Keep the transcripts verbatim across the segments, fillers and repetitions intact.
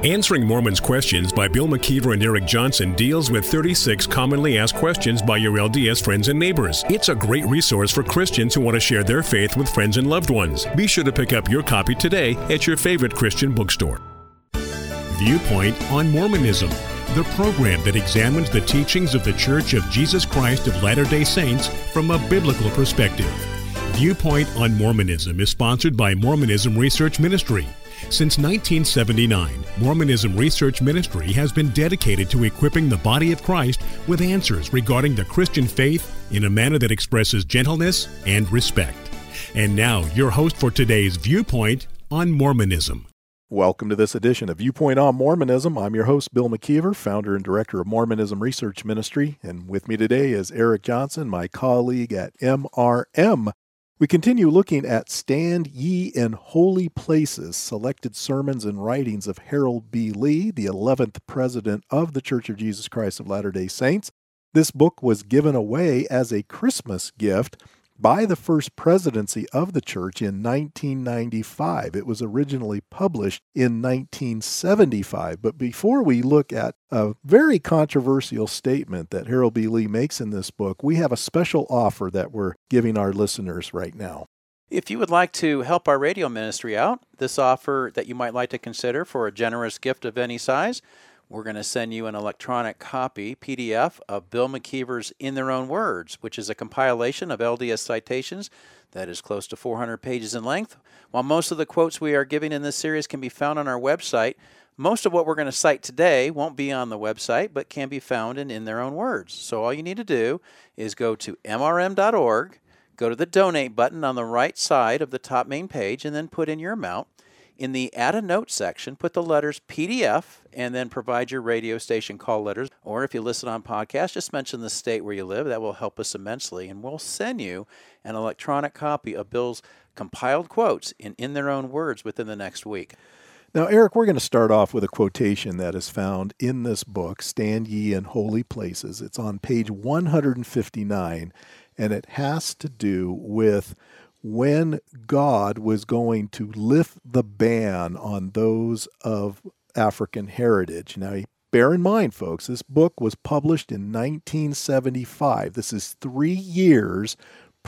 Answering Mormons Questions by Bill McKeever and Eric Johnson deals with thirty-six commonly asked questions by your L D S friends and neighbors. It's a great resource for Christians who want to share their faith with friends and loved ones. Be sure to pick up your copy today at your favorite Christian bookstore. Viewpoint on Mormonism, the program that examines the teachings of the Church of Jesus Christ of Latter-day Saints from a biblical perspective. Viewpoint on Mormonism is sponsored by Mormonism Research Ministry. Since nineteen seventy-nine, Mormonism Research Ministry has been dedicated to equipping the body of Christ with answers regarding the Christian faith in a manner that expresses gentleness and respect. And now, your host for today's Viewpoint on Mormonism. Welcome to this edition of Viewpoint on Mormonism. I'm your host, Bill McKeever, founder and director of Mormonism Research Ministry. And with me today is Eric Johnson, my colleague at M R M. We continue looking at Stand Ye in Holy Places, selected sermons and writings of Harold B. Lee, the eleventh president of the Church of Jesus Christ of Latter-day Saints. This book was given away as a Christmas gift by the First Presidency of the Church in nineteen ninety-five. It was originally published in nineteen seventy-five. But before we look at a very controversial statement that Harold B. Lee makes in this book, we have a special offer that we're giving our listeners right now. If you would like to help our radio ministry out, this offer that you might like to consider for a generous gift of any size, we're going to send you an electronic copy, P D F, of Bill McKeever's In Their Own Words, which is a compilation of L D S citations that is close to four hundred pages in length. While most of the quotes we are giving in this series can be found on our website, most of what we're going to cite today won't be on the website, but can be found in In Their Own Words. So all you need to do is go to M R M dot org, go to the Donate button on the right side of the top main page, and then put in your amount. In the Add a Note section, put the letters P D F and then provide your radio station call letters. Or if you listen on podcast, just mention the state where you live. That will help us immensely. And we'll send you an electronic copy of Bill's compiled quotes in, in their own words within the next week. Now, Eric, we're going to start off with a quotation that is found in this book, Stand Ye in Holy Places. It's on page one hundred fifty-nine, and it has to do with when God was going to lift the ban on those of African heritage. Now, bear in mind, folks, this book was published in nineteen seventy-five. This is three years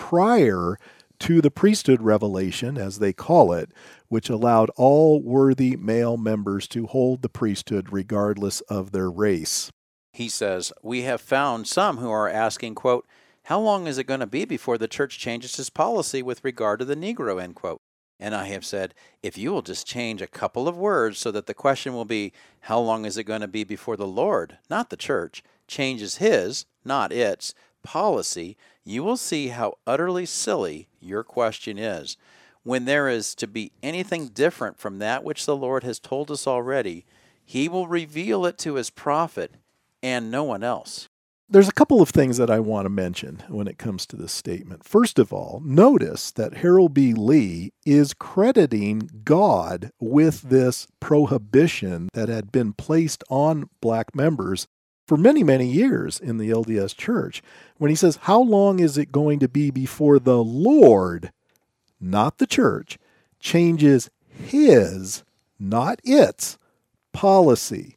prior to the priesthood revelation, as they call it, which allowed all worthy male members to hold the priesthood regardless of their race. He says, we have found some who are asking, quote, how long is it going to be before the church changes its policy with regard to the Negro, end quote? And I have said, if you will just change a couple of words so that the question will be, how long is it going to be before the Lord, not the church, changes his, not its, policy, you will see how utterly silly your question is. When there is to be anything different from that which the Lord has told us already, he will reveal it to his prophet and no one else. There's a couple of things that I want to mention when it comes to this statement. First of all, notice that Harold B. Lee is crediting God with this prohibition that had been placed on black members for many, many years in the L D S Church. When he says, how long is it going to be before the Lord, not the church, changes his, not its, policy?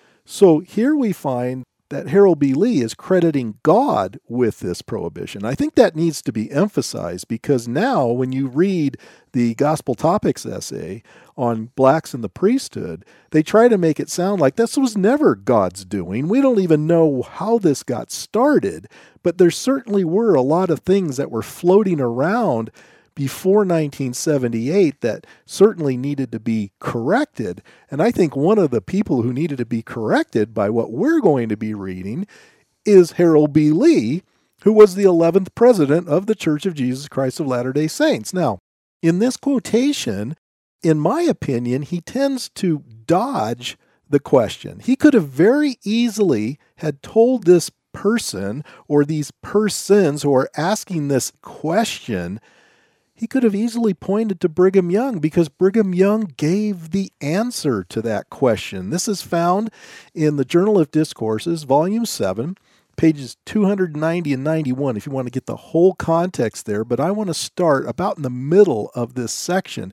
So here we find that Harold B. Lee is crediting God with this prohibition. I think that needs to be emphasized because now when you read the Gospel Topics essay on blacks in the priesthood, they try to make it sound like this was never God's doing. We don't even know how this got started, but there certainly were a lot of things that were floating around before nineteen seventy-eight that certainly needed to be corrected. And I think one of the people who needed to be corrected by what we're going to be reading is Harold B. Lee, who was the eleventh president of the Church of Jesus Christ of Latter-day Saints. Now, in this quotation, in my opinion, he tends to dodge the question. He could have very easily had told this person or these persons who are asking this question, he could have easily pointed to Brigham Young because Brigham Young gave the answer to that question. This is found in the Journal of Discourses, Volume seven, pages two hundred ninety and ninety-one, if you want to get the whole context there. But I want to start about in the middle of this section.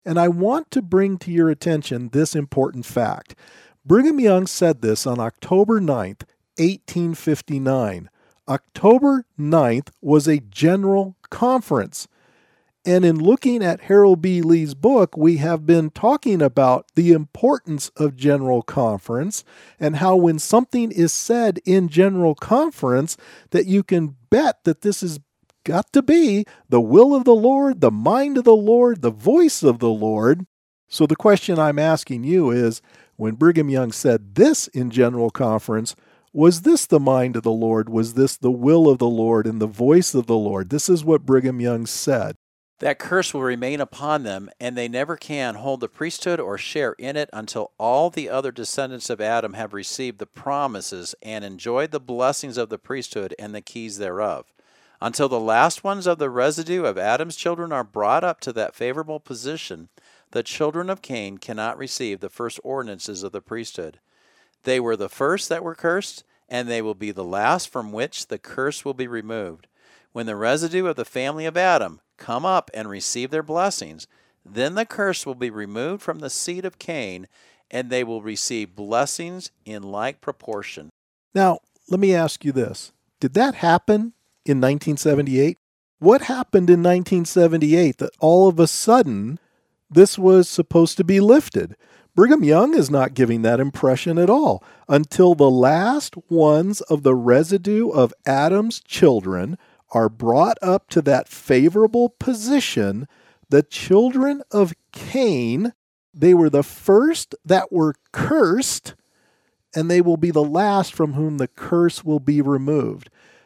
And I want to bring to your attention this important fact. Brigham Young said this on October ninth, eighteen fifty-nine. October ninth was a general conference. And in looking at Harold B. Lee's book, we have been talking about the importance of general conference and how when something is said in general conference, that you can bet that this has got to be the will of the Lord, the mind of the Lord, the voice of the Lord. So the question I'm asking you is, when Brigham Young said this in general conference, was this the mind of the Lord? Was this the will of the Lord and the voice of the Lord? This is what Brigham Young said. That curse will remain upon them, and they never can hold the priesthood or share in it until all the other descendants of Adam have received the promises and enjoyed the blessings of the priesthood and the keys thereof. Until the last ones of the residue of Adam's children are brought up to that favorable position, the children of Cain cannot receive the first ordinances of the priesthood. They were the first that were cursed, and they will be the last from which the curse will be removed. When the residue of the family of Adam come up and receive their blessings, then the curse will be removed from the seed of Cain, and they will receive blessings in like proportion. Now, let me ask you this. Did that happen in nineteen seventy-eight? What happened in nineteen seventy-eight that all of a sudden this was supposed to be lifted? Brigham Young is not giving that impression at all. Until the last ones of the residue of Adam's children are brought up to that favorable position, the children of Cain, they were the first that were cursed, and they will be the last from whom the curse will be removed.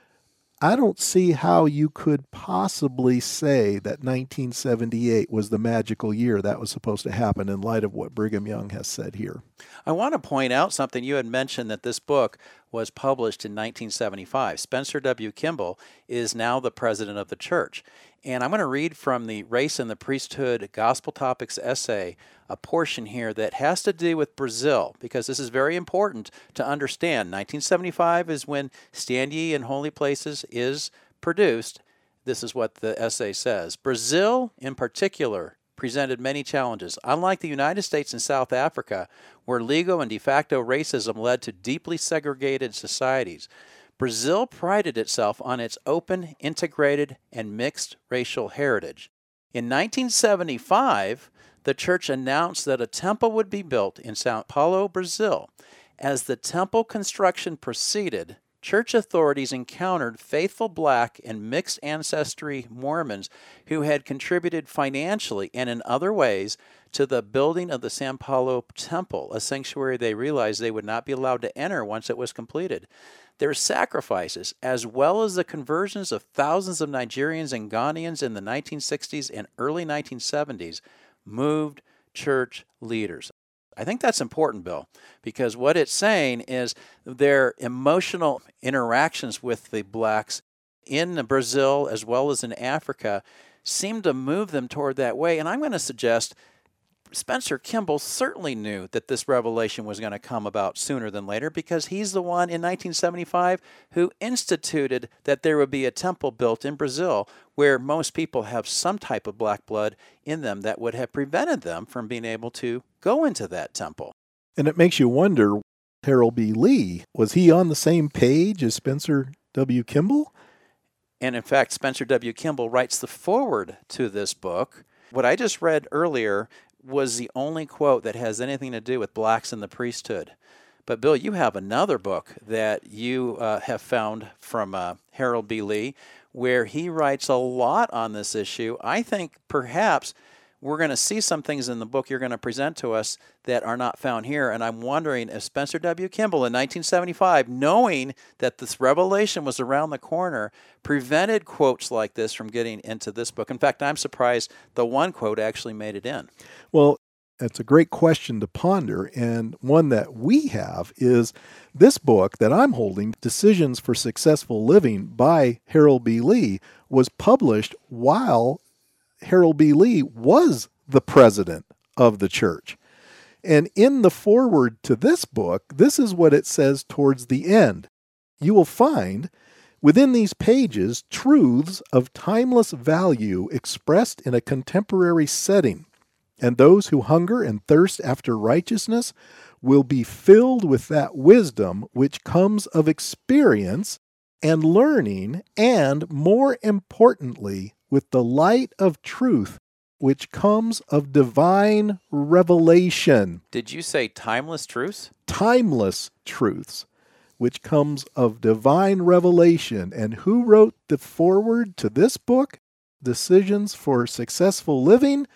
I don't see how you could possibly say that nineteen seventy-eight was the magical year that was supposed to happen in light of what Brigham Young has said here. I want to point out something. You had mentioned that this book was published in nineteen seventy-five. Spencer W. Kimball is now the president of the church. And I'm going to read from the Race and the Priesthood Gospel Topics essay, a portion here that has to do with Brazil, because this is very important to understand. nineteen seventy-five is when Stand Ye in Holy Places is produced. This is what the essay says. Brazil, in particular, presented many challenges. Unlike the United States and South Africa, where legal and de facto racism led to deeply segregated societies, Brazil prided itself on its open, integrated, and mixed racial heritage. In nineteen seventy-five, the church announced that a temple would be built in São Paulo, Brazil. As the temple construction proceeded, church authorities encountered faithful black and mixed ancestry Mormons who had contributed financially and in other ways to the building of the São Paulo temple, a sanctuary they realized they would not be allowed to enter once it was completed. Their sacrifices, as well as the conversions of thousands of Nigerians and Ghanaians in the nineteen sixties and early nineteen seventies, moved church leaders. I think that's important, Bill, because what it's saying is their emotional interactions with the blacks in Brazil as well as in Africa seemed to move them toward that way. And I'm going to suggest Spencer Kimball certainly knew that this revelation was going to come about sooner than later, because he's the one in nineteen seventy-five who instituted that there would be a temple built in Brazil where most people have some type of black blood in them that would have prevented them from being able to go into that temple. And it makes you wonder, Harold B. Lee, was he on the same page as Spencer W. Kimball? And in fact, Spencer W. Kimball writes the foreword to this book. What I just read earlier was the only quote that has anything to do with blacks in the priesthood. But Bill, you have another book that you uh, have found from uh, Harold B. Lee, where he writes a lot on this issue. I think perhaps we're going to see some things in the book you're going to present to us that are not found here. And I'm wondering if Spencer W. Kimball in nineteen seventy-five, knowing that this revelation was around the corner, prevented quotes like this from getting into this book. In fact, I'm surprised the one quote actually made it in. Well, that's a great question to ponder. And one that we have is this book that I'm holding, Decisions for Successful Living by Harold B. Lee, was published while Harold B. Lee was the president of the church. And in the foreword to this book, this is what it says towards the end. You will find within these pages truths of timeless value expressed in a contemporary setting. And those who hunger and thirst after righteousness will be filled with that wisdom which comes of experience and learning, and, more importantly, with the light of truth which comes of divine revelation. Did you say timeless truths? Timeless truths, which comes of divine revelation. And who wrote the foreword to this book, Decisions for Successful Living?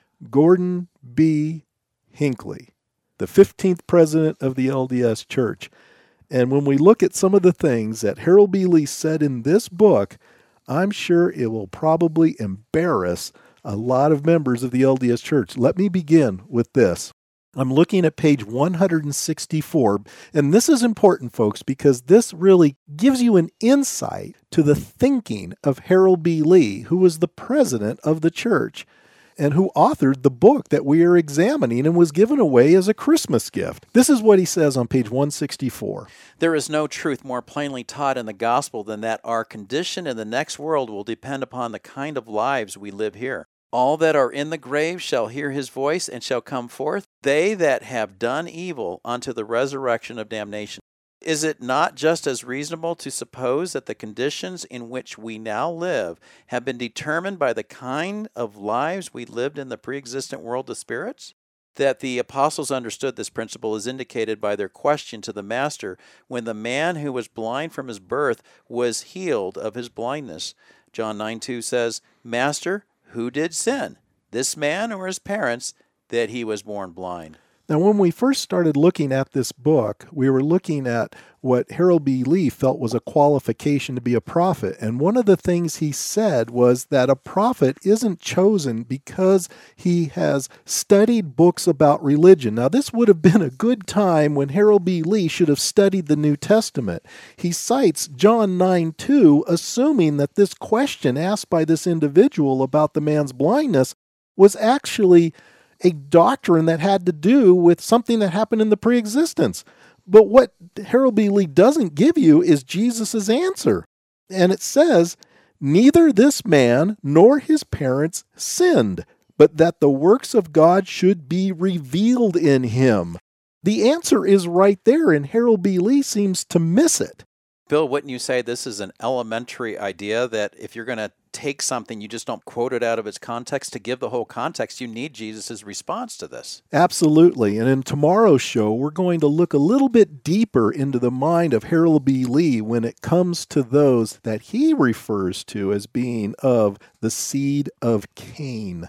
Gordon B. Hinckley, the fifteenth president of the L D S Church. And when we look at some of the things that Harold B. Lee said in this book, I'm sure it will probably embarrass a lot of members of the L D S Church. Let me begin with this. I'm looking at page one hundred sixty-four, and this is important, folks, because this really gives you an insight to the thinking of Harold B. Lee, who was the president of the church and who authored the book that we are examining and was given away as a Christmas gift. This is what he says on page one sixty-four. There is no truth more plainly taught in the gospel than that our condition in the next world will depend upon the kind of lives we live here. All that are in the grave shall hear his voice and shall come forth, they that have done evil unto the resurrection of damnation. Is it not just as reasonable to suppose that the conditions in which we now live have been determined by the kind of lives we lived in the pre-existent world of spirits? That the apostles understood this principle is indicated by their question to the Master when the man who was blind from his birth was healed of his blindness. John nine two says, Master, who did sin, this man or his parents, that he was born blind? Now, when we first started looking at this book, we were looking at what Harold B. Lee felt was a qualification to be a prophet. And one of the things he said was that a prophet isn't chosen because he has studied books about religion. Now, this would have been a good time when Harold B. Lee should have studied the New Testament. He cites John nine two, assuming that this question asked by this individual about the man's blindness was actually a doctrine that had to do with something that happened in the pre-existence. But what Harold B. Lee doesn't give you is Jesus' answer. And it says, neither this man nor his parents sinned, but that the works of God should be revealed in him. The answer is right there, and Harold B. Lee seems to miss it. Bill, wouldn't you say this is an elementary idea that if you're going to take something, you just don't quote it out of its context? To give the whole context, you need Jesus' response to this. Absolutely. And in tomorrow's show, we're going to look a little bit deeper into the mind of Harold B. Lee when it comes to those that he refers to as being of the seed of Cain.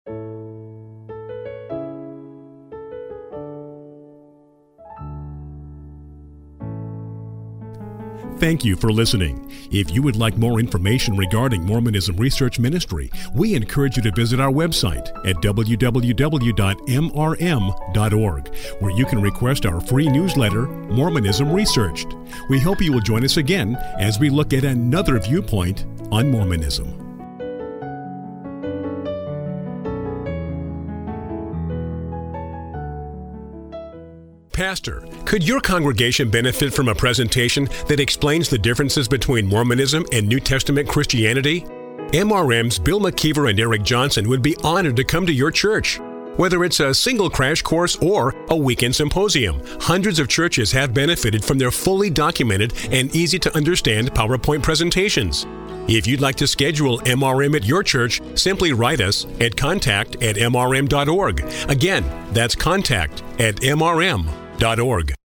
Thank you for listening. If you would like more information regarding Mormonism Research Ministry, we encourage you to visit our website at w w w dot m r m dot org, where you can request our free newsletter, Mormonism Researched. We hope you will join us again as we look at another viewpoint on Mormonism. Pastor, could your congregation benefit from a presentation that explains the differences between Mormonism and New Testament Christianity? M R M's Bill McKeever and Eric Johnson would be honored to come to your church. Whether it's a single crash course or a weekend symposium, hundreds of churches have benefited from their fully documented and easy-to-understand PowerPoint presentations. If you'd like to schedule M R M at your church, simply write us at contact at m r m dot org. Again, that's contact at m r m dot org.